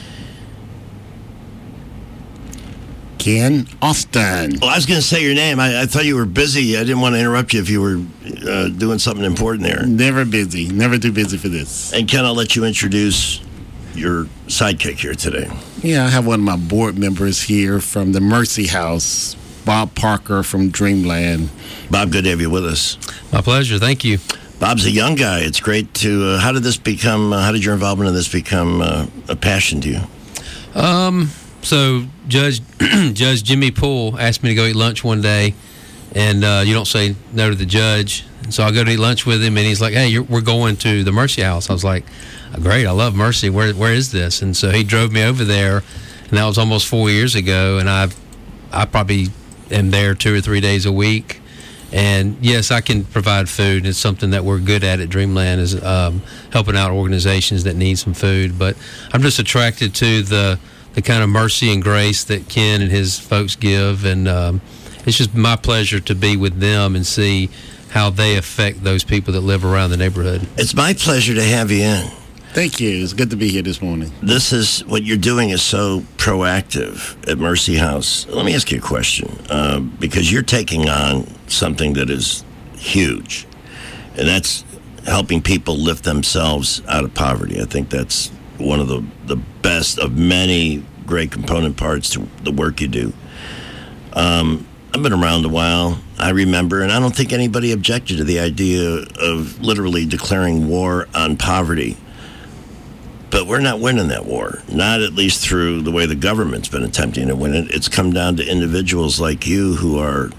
Ken Austin. Well, I was going to say your name. I, I thought you were busy. I didn't want to interrupt you if you were uh, doing something important there. Never busy. Never too busy for this. And Ken, I'll let you introduce your sidekick here today. Yeah, I have one of my board members here from the Mercy House, Bob Parker from Dreamland. Bob, good to have you with us. My pleasure. Thank you. Bob's a young guy. It's great to. Uh, how did this become? Uh, how did your involvement in this become uh, a passion to you? Um. So Judge Judge Jimmy Poole asked me to go eat lunch one day, and uh, you don't say no to the judge. And so I go to eat lunch with him, and he's like, "Hey, you're, we're going to the Mercy House." I was like, "Great, I love Mercy. Where where is this?" And so he drove me over there, and that was almost four years ago. And I've I probably am there two or three days a week. And yes, I can provide food. It's something that we're good at at Dreamland, is um, helping out organizations that need some food. But I'm just attracted to the the kind of mercy and grace that Ken and his folks give, and um, it's just my pleasure to be with them and see how they affect those people that live around the neighborhood. It's my pleasure to have you in. Thank you. It's good to be here this morning. This is what you're doing is so proactive at Mercy House. Let me ask you a question, uh, because you're taking on something that is huge, and that's helping people lift themselves out of poverty. I think that's one of the, the best of many great component parts to the work you do. Um, I've been around a while. I remember, and I don't think anybody objected to the idea of literally declaring war on poverty. But we're not winning that war, not at least through the way the government's been attempting to win it. It's come down to individuals like you who are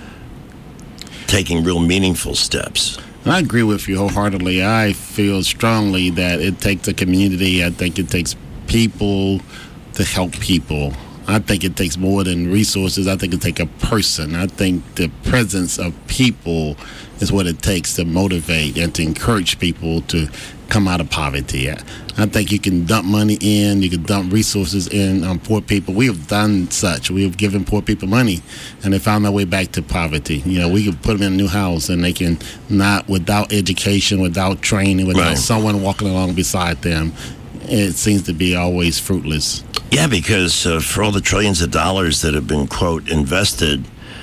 taking real meaningful steps. I agree with you wholeheartedly. I feel strongly that it takes a community. I think it takes people to help people. I think it takes more than resources. I think it takes a person. I think the presence of people is what it takes to motivate and to encourage people to come out of poverty. I think you can dump money in, you can dump resources in on poor people. We have done such. We have given poor people money, and they found their way back to poverty. You know, we can put them in a new house, and they can not, without education, without training, without right. someone walking along beside them, it seems to be always fruitless. Yeah, because uh, for all the trillions of dollars that have been, quote, invested,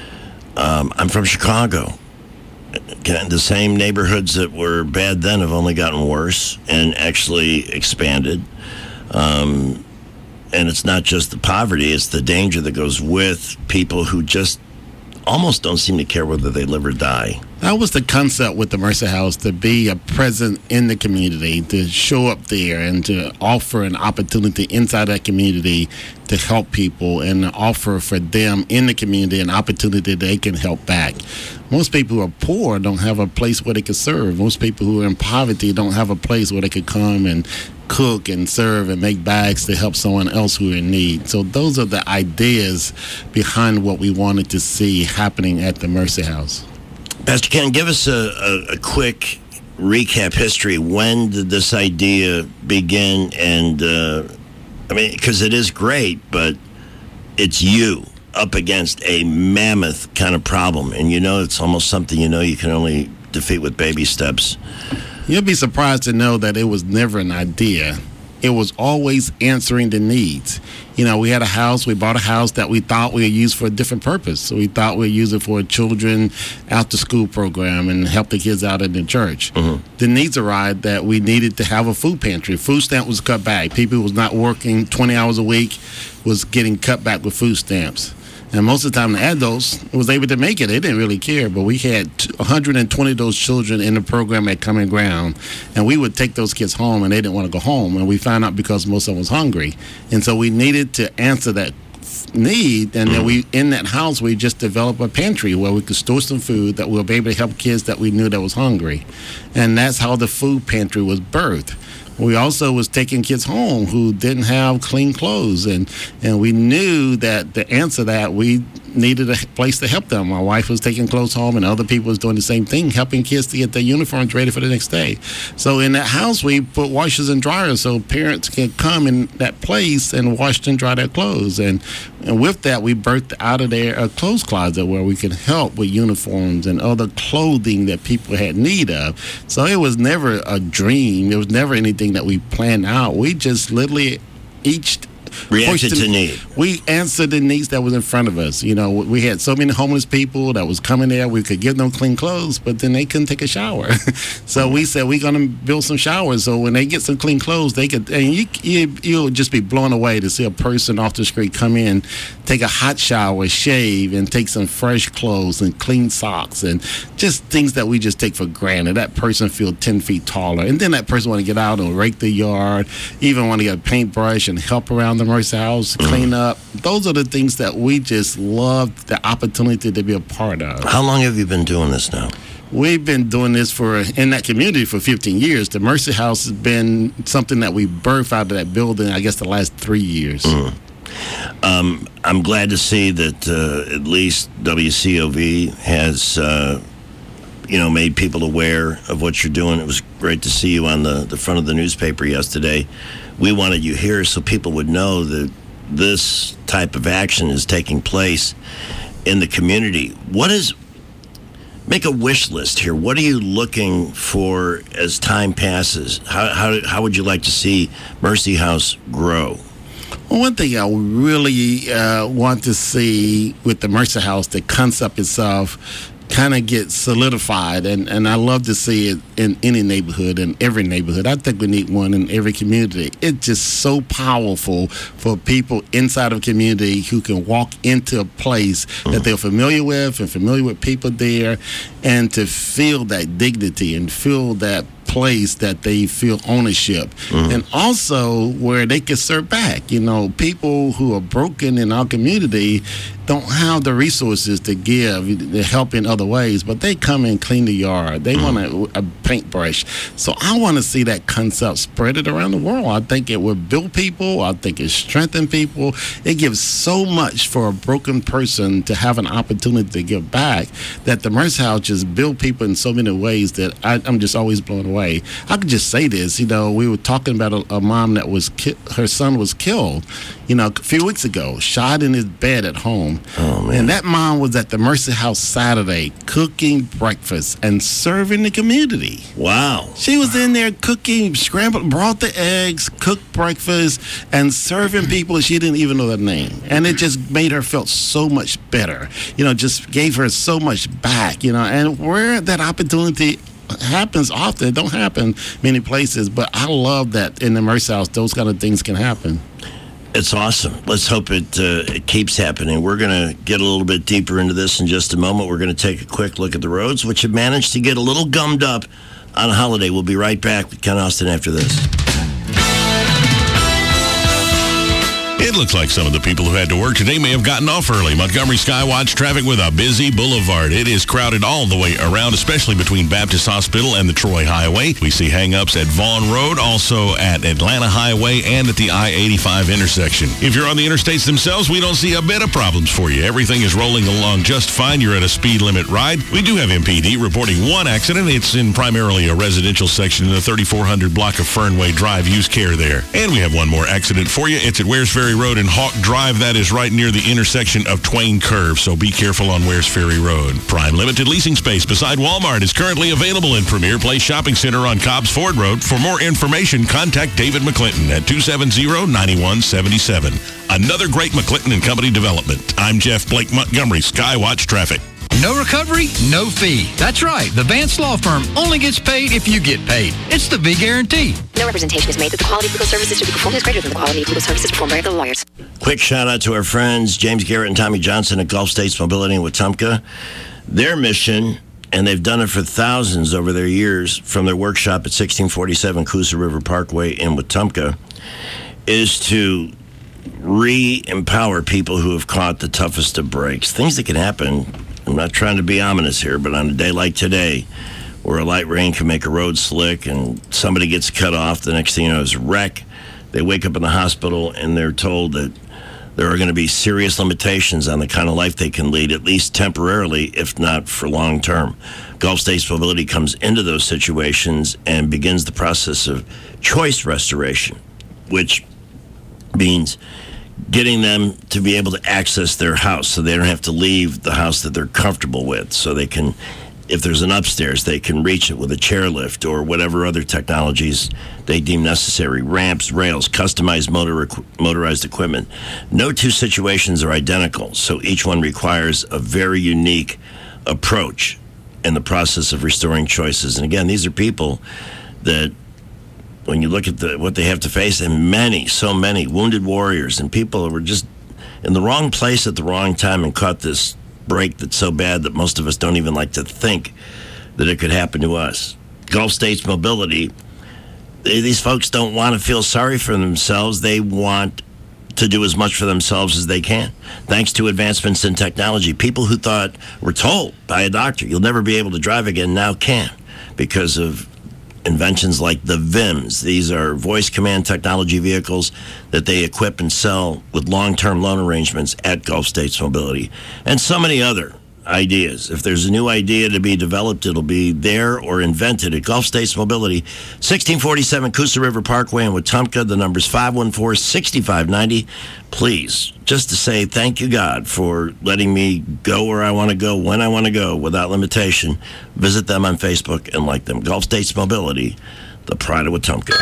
um, I'm from Chicago. The same neighborhoods that were bad then have only gotten worse and actually expanded. Um, and it's not just the poverty, it's the danger that goes with people who just almost don't seem to care whether they live or die. That was the concept with the Mercy House, to be a presence in the community, to show up there and to offer an opportunity inside that community to help people and offer for them in the community an opportunity they can help back. Most people who are poor don't have a place where they can serve. Most people who are in poverty don't have a place where they could come and cook and serve and make bags to help someone else who are in need. So those are the ideas behind what we wanted to see happening at the Mercy House. Pastor Ken, give us a, a, a quick recap history. When did this idea begin? And, uh, I mean, because it is great, but it's you up against a mammoth kind of problem. And you know it's almost something you know you can only defeat with baby steps. You'll be surprised to know that it was never an idea. It was always answering the needs. You know, we had a house, we bought a house that we thought we would use for a different purpose. So we thought we'd use it for a children after school program and help the kids out in the church. Mm-hmm. The needs arrived that we needed to have a food pantry. Food stamp was cut back. People who was not working twenty hours a week was getting cut back with food stamps. And most of the time, the adults was able to make it. They didn't really care. But we had one hundred twenty of those children in the program at Common Ground. And we would take those kids home, and they didn't want to go home. And we found out because most of them was hungry. And so we needed to answer that need. And then we, in that house, we just developed a pantry where we could store some food that we would be able to help kids that we knew that was hungry. And that's how the food pantry was birthed. We also was taking kids home who didn't have clean clothes, and, and we knew that the answer to that, we needed a place to help them. My wife was taking clothes home, and other people was doing the same thing, helping kids to get their uniforms ready for the next day. So in that house, we put washers and dryers so parents can come in that place and wash and dry their clothes. And, and with that, we birthed out of there a clothes closet where we could help with uniforms and other clothing that people had need of. So it was never a dream. It was never anything that we planned out. We just literally each reacted to need. We answered the needs that was in front of us. You know, we had so many homeless people that was coming there. We could give them clean clothes, but then they couldn't take a shower. So we said we're going to build some showers. So when they get some clean clothes, they could. And you, you you'll just be blown away to see a person off the street come in, take a hot shower, shave, and take some fresh clothes and clean socks and just things that we just take for granted. That person feel ten feet taller, and then that person want to get out and rake the yard, even want to get a paintbrush and help around the Mercy House, clean up. Those are the things that we just love the opportunity to be a part of. How long have you been doing this now? We've been doing this for in that community for fifteen years. The Mercy House has been something that we birthed out of that building, I guess, the last three years. Mm. Um, I'm glad to see that uh, at least W C O V has, uh, you know, made people aware of what you're doing. It was great to see you on the, the front of the newspaper yesterday. We wanted you here so people would know that this type of action is taking place. in the community. What is, make a wish list here. What are you looking for as time passes? How, how, how would you like to see Mercy House grow? Well, one thing I really uh, want to see with the Mercy House, the concept itself, kind of get solidified, and, and I love to see it in any neighborhood, in every neighborhood. I think we need one in every community. It's just so powerful for people inside of a community who can walk into a place mm-hmm. that they're familiar with and familiar with people there, and to feel that dignity and feel that place that they feel ownership, mm-hmm. and also where they can serve back. You know, people who are broken in our community don't have the resources to give, to help in other ways, but they come and clean the yard. They mm-hmm. want a, a paintbrush. So I want to see that concept spread it around the world. I think it will build people. I think it strengthens people. It gives so much for a broken person to have an opportunity to give back, that the Mercy House just build people in so many ways that I, I'm just always blown away. I could just say this, you know, we were talking about a, a mom that was, ki- her son was killed, you know, a few weeks ago, shot in his bed at home. Oh, man. And that mom was at the Mercy House Saturday cooking breakfast and serving the community. Wow. She was in there cooking, scrambled, brought the eggs, cooked breakfast, and serving people she didn't even know their name. And it just made her feel so much better. You know, just gave her so much back, you know, and where that opportunity happens often, it don't happen many places, but I love that in the Mercy House, those kind of things can happen. It's awesome. Let's hope it, uh, it keeps happening. We're going to get a little bit deeper into this in just a moment. We're going to take a quick look at the roads, which have managed to get a little gummed up on a holiday. We'll be right back with Ken Austin after this. It looks like some of the people who had to work today may have gotten off early. Montgomery Skywatch traffic with a busy boulevard. It is crowded all the way around, especially between Baptist Hospital and the Troy Highway. We see hang-ups at Vaughn Road, also at Atlanta Highway, and at the I eighty-five intersection. If you're on the interstates themselves, we don't see a bit of problems for you. Everything is rolling along just fine. You're at a speed limit ride. We do have M P D reporting one accident. It's in primarily a residential section in the thirty-four hundred block of Fernway Drive. Use care there. And we have one more accident for you. It's at Wares Ferry Road and Hawk Drive. That is right near the intersection of Twain Curve, so be careful on Wares Ferry Road. Prime Limited leasing space beside Walmart is currently available in Premier Place Shopping Center on Cobbs Ford Road. For more information, contact David McClinton at two seven zero, nine one seven seven. Another great McClinton and Company development. I'm Jeff Blake Montgomery, Skywatch Traffic. No recovery, no fee. That's right. The Vance Law Firm only gets paid if you get paid. It's the V Guarantee. No representation is made that the quality of legal services to be performed is greater than the quality of legal services performed by other lawyers. Quick shout out to our friends James Garrett and Tommy Johnson at Gulf States Mobility in Wetumpka. Their mission, and they've done it for thousands over their years from their workshop at sixteen forty-seven Coosa River Parkway in Wetumpka, is to re-empower people who have caught the toughest of breaks. Things that can happen. I'm not trying to be ominous here, but on a day like today, where a light rain can make a road slick and somebody gets cut off, the next thing you know is a wreck. They wake up in the hospital and they're told that there are going to be serious limitations on the kind of life they can lead, at least temporarily, if not for long term. Gulf States Mobility comes into those situations and begins the process of choice restoration, which means getting them to be able to access their house so they don't have to leave the house that they're comfortable with, so they can, if there's an upstairs, they can reach it with a chairlift or whatever other technologies they deem necessary. Ramps, rails, customized motor, motorized equipment. No two situations are identical, so each one requires a very unique approach in the process of restoring choices. And again, these are people that, when you look at the what they have to face, and many, so many wounded warriors and people who were just in the wrong place at the wrong time and caught this break that's so bad that most of us don't even like to think that it could happen to us. Gulf States Mobility, they, these folks don't want to feel sorry for themselves. They want to do as much for themselves as they can. Thanks to advancements in technology, people who thought, were told by a doctor, you'll never be able to drive again, now can, because of inventions like the V I Ms. These are voice command technology vehicles that they equip and sell with long-term loan arrangements at Gulf States Mobility, and so many other ideas. If there's a new idea to be developed, it'll be there or invented at Gulf States Mobility, sixteen forty-seven Coosa River Parkway in Wetumpka. The number's five one four, six five nine zero. Please, just to say thank you, God, for letting me go where I want to go, when I want to go, without limitation. Visit them on Facebook and like them. Gulf States Mobility, the pride of Wetumpka.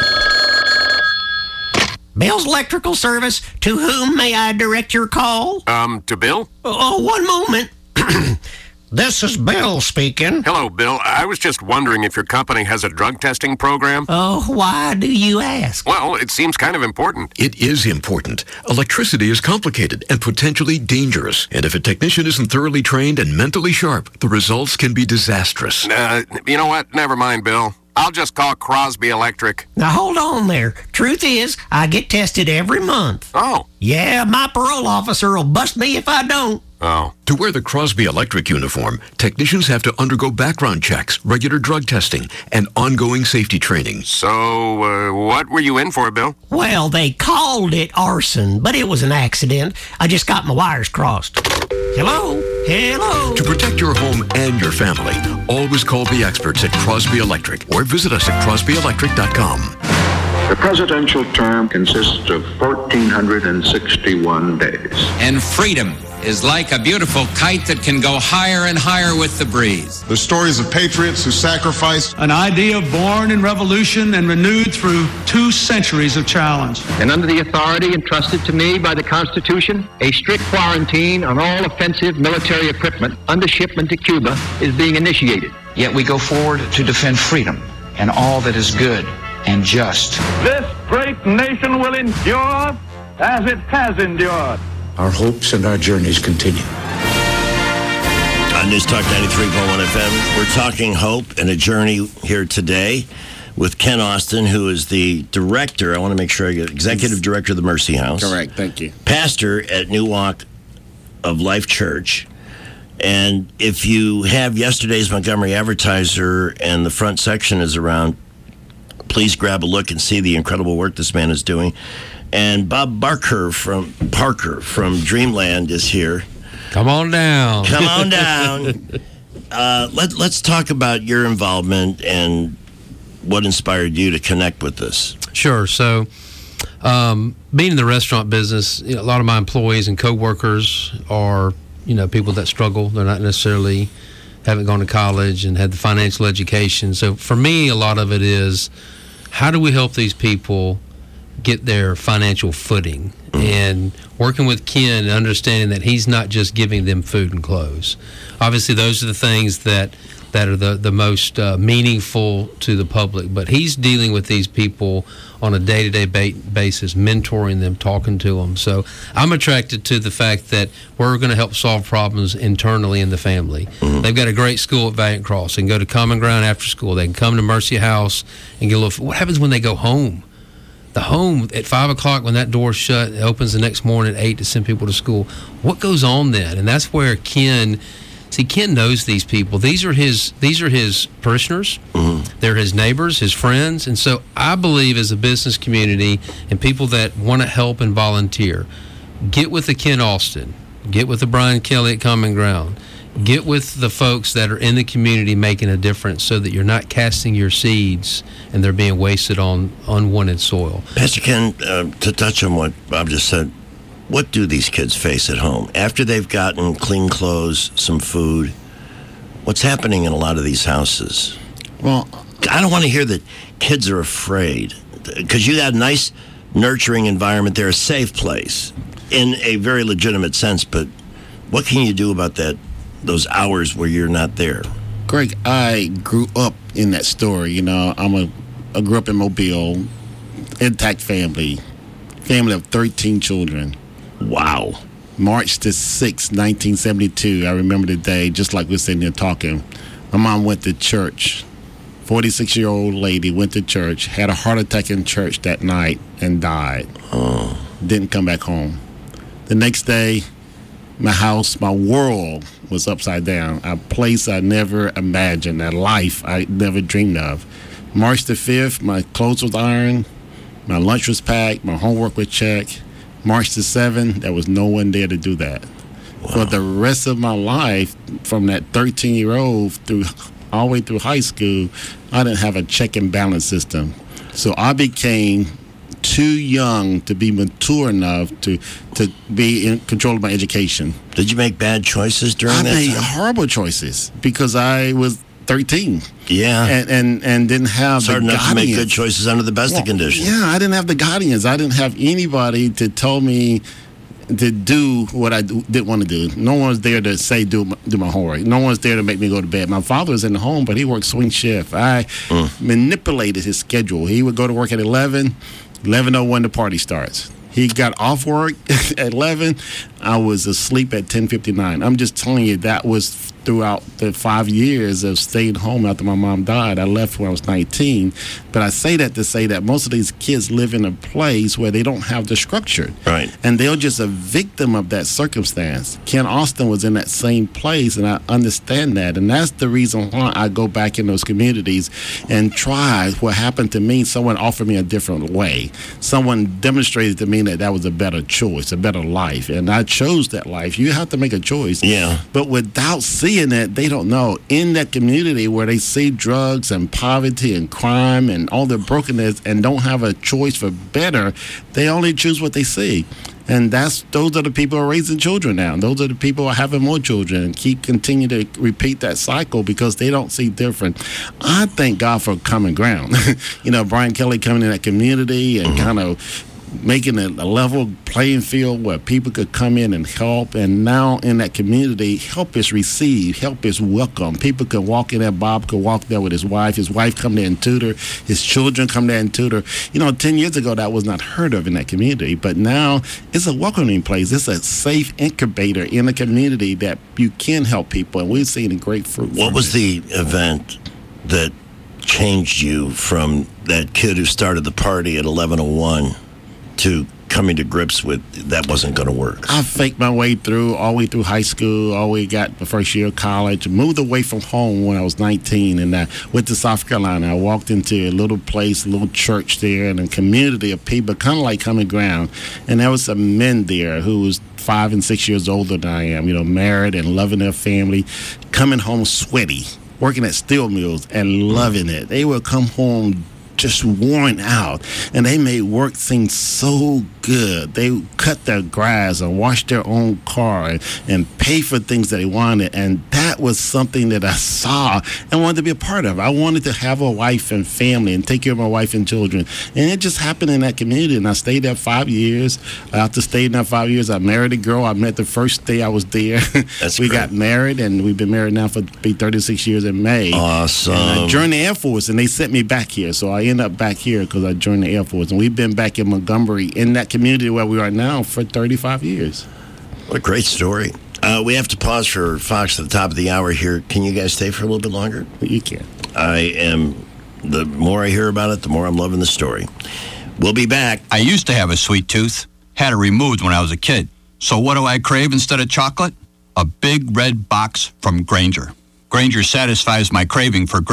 Bill's Electrical Service, to whom may I direct your call? Um, to Bill? Oh, one moment. This is Bill speaking. Hello, Bill. I was just wondering if your company has a drug testing program. Oh, why do you ask? Well, it seems kind of important. It is important. Electricity is complicated and potentially dangerous. And if a technician isn't thoroughly trained and mentally sharp, the results can be disastrous. Uh, you know what? Never mind, Bill. I'll just call Crosby Electric. Now, hold on there. Truth is, I get tested every month. Oh. Yeah, my parole officer will bust me if I don't. Oh. To wear the Crosby Electric uniform, technicians have to undergo background checks, regular drug testing, and ongoing safety training. So, uh, what were you in for, Bill? Well, they called it arson, but it was an accident. I just got my wires crossed. Hello? Hello? To protect your home and your family, always call the experts at Crosby Electric or visit us at crosby electric dot com. The presidential term consists of one thousand four hundred sixty-one days. And freedom is like a beautiful kite that can go higher and higher with the breeze. The stories of patriots who sacrificed. An idea born in revolution and renewed through two centuries of challenge. And under the authority entrusted to me by the Constitution, a strict quarantine on all offensive military equipment under shipment to Cuba is being initiated. Yet we go forward to defend freedom and all that is good and just. This great nation will endure as it has endured. Our hopes and our journeys continue. On News Talk ninety-three point one F M, we're talking hope and a journey here today with Ken Austin, who is the director, I want to make sure I get executive director of the Mercy House. Correct, thank you. Pastor at New Walk of Life Church. And if you have yesterday's Montgomery Advertiser and the front section is around, please grab a look and see the incredible work this man is doing. And Bob Barker from Parker from Dreamland is here. Come on down. Come on down. uh, let, let's talk about your involvement and what inspired you to connect with this. Sure. So, um, being in the restaurant business, you know, a lot of my employees and coworkers are, you know, people that struggle. They're not necessarily haven't gone to college and had the financial education. So for me, a lot of it is, how do we help these people get their financial footing? And working with Ken and understanding that he's not just giving them food and clothes. Obviously, those are the things that that are the, the most uh, meaningful to the public. But he's dealing with these people on a day-to-day ba- basis, mentoring them, talking to them. So I'm attracted to the fact that we're going to help solve problems internally in the family. Mm-hmm. They've got a great school at Valiant Cross. They can go to Common Ground after school. They can come to Mercy House and get a little. What happens when they go home? The home at five o'clock when that door's shut, it opens the next morning at eight to send people to school. What goes on then? And that's where Ken, see, Ken knows these people. These are his these are his parishioners. Mm-hmm. They're his neighbors, his friends. And so I believe as a business community and people that want to help and volunteer, get with the Ken Austin, get with the Brian Kelly at Common Ground, get with the folks that are in the community making a difference so that you're not casting your seeds and they're being wasted on unwanted soil. Pastor Ken, uh, to touch on what Bob just said, what do these kids face at home? After they've gotten clean clothes, some food, what's happening in a lot of these houses? Well, I don't want to hear that kids are afraid, because you got a nice, nurturing environment. They're a safe place in a very legitimate sense, but what can you do about that? Those hours where you're not there? Greg, I grew up in that story. You know, I'm a, I grew up in Mobile, intact family, family of thirteen children. Wow. March the sixth, nineteen seventy-two. I remember the day, just like we're sitting here talking. My mom went to church. forty-six-year-old lady went to church, had a heart attack in church that night, and died. Oh. Didn't come back home. The next day, my house, my world was upside down. A place I never imagined, a life I never dreamed of. March the fifth, my clothes was ironed, my lunch was packed, my homework was checked. March the seventh, there was no one there to do that. For the rest of my life, from that thirteen-year-old through all the way through high school, I didn't have a check and balance system. So I became too young to be mature enough to to be in control of my education. Did you make bad choices during I that made time? horrible choices because I was thirteen. Yeah. And and, and didn't have it's the hard enough guidance. to make good choices under the best well, of conditions. Yeah, I didn't have the guidance. I didn't have anybody to tell me to do what I do, didn't want to do. No one was there to say do my, do my homework. No one was there to make me go to bed. My father was in the home, but he worked swing shift. I mm. manipulated his schedule. He would go to work at eleven. eleven oh one the party starts. He got off work at eleven. I was asleep at ten fifty-nine. I'm just telling you, that was throughout the five years of staying home after my mom died. I left when I was nineteen. But I say that to say that most of these kids live in a place where they don't have the structure. Right. And they're just a victim of that circumstance. Ken Austin was in that same place, and I understand that. And that's the reason why I go back in those communities and try what happened to me. Someone offered me a different way. Someone demonstrated to me that that was a better choice, a better life. And I chose that life. You have to make a choice. Yeah. But without seeing it, they don't know. In that community where they see drugs and poverty and crime and all the brokenness and don't have a choice for better, they only choose what they see. And that's those are the people who are raising children now. Those are the people who are having more children and keep continue to repeat that cycle because they don't see different. I thank God for common ground. You know, Brian Kelly coming in that community and kind of making a, a level playing field where people could come in and help. And now in that community, help is received, help is welcome. People could walk in there. Bob could walk there with his wife. His wife come there and tutor. His children come there and tutor. You know, ten years ago, that was not heard of in that community. But now it's a welcoming place. It's a safe incubator in a community that you can help people. And we've seen a great fruit. What was the event that changed you from that kid who started the party at eleven oh one to coming to grips with that wasn't going to work? I faked my way through, all the way through high school, all the way got the first year of college, moved away from home when I was nineteen, and I went to South Carolina. I walked into a little place, a little church there, and a community of people, kind of like common ground. And there was some men there who was five and six years older than I am, you know, married and loving their family, coming home sweaty, working at steel mills and loving it. They would come home just worn out, and they made work seem so good. They cut their grass and washed their own car and, and pay for things that they wanted, and that was something that I saw and wanted to be a part of. I wanted to have a wife and family and take care of my wife and children, and it just happened in that community, and I stayed there five years. After staying there five years, I married a girl I met the first day I was there. That's we great. got married, and we've been married now for be thirty-six years in May. Awesome. And I joined the Air Force, and they sent me back here, so I ended up back here because I joined the Air Force, and we've been back in Montgomery in that community where we are now for thirty-five years. What a great story. Uh, we have to pause for Fox at the top of the hour here. Can you guys stay for a little bit longer? You can. I am, the more I hear about it, the more I'm loving the story. We'll be back. I used to have a sweet tooth, had it removed when I was a kid. So what do I crave instead of chocolate? A big red box from Grainger. Grainger satisfies my craving for great